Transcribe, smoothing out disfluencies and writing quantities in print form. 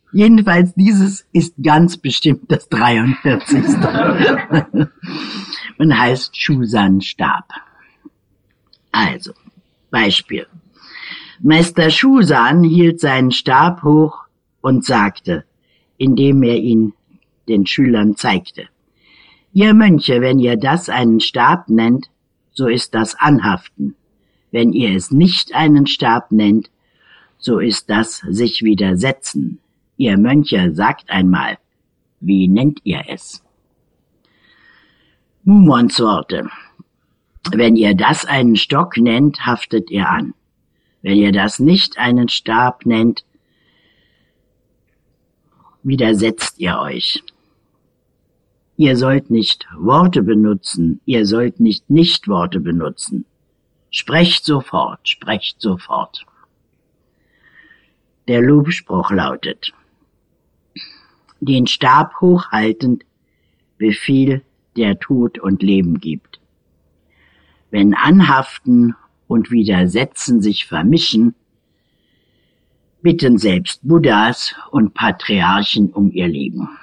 Jedenfalls dieses ist ganz bestimmt das 43. und heißt Schusan-Stab. Also, Beispiel. Meister Schusan hielt seinen Stab hoch und sagte, indem er ihn den Schülern zeigte: Ihr Mönche, wenn ihr das einen Stab nennt, so ist das Anhaften. Wenn ihr es nicht einen Stab nennt, so ist das sich widersetzen. Ihr Mönche, sagt einmal, wie nennt ihr es? Mumons Worte. Wenn ihr das einen Stock nennt, haftet ihr an. Wenn ihr das nicht einen Stab nennt, widersetzt ihr euch. Ihr sollt nicht Worte benutzen, ihr sollt nicht Nichtworte benutzen. Sprecht sofort, sprecht sofort. Der Lobspruch lautet: Den Stab hochhaltend, Befehl, der Tod und Leben gibt. Wenn Anhaften und Widersetzen sich vermischen, bitten selbst Buddhas und Patriarchen um ihr Leben.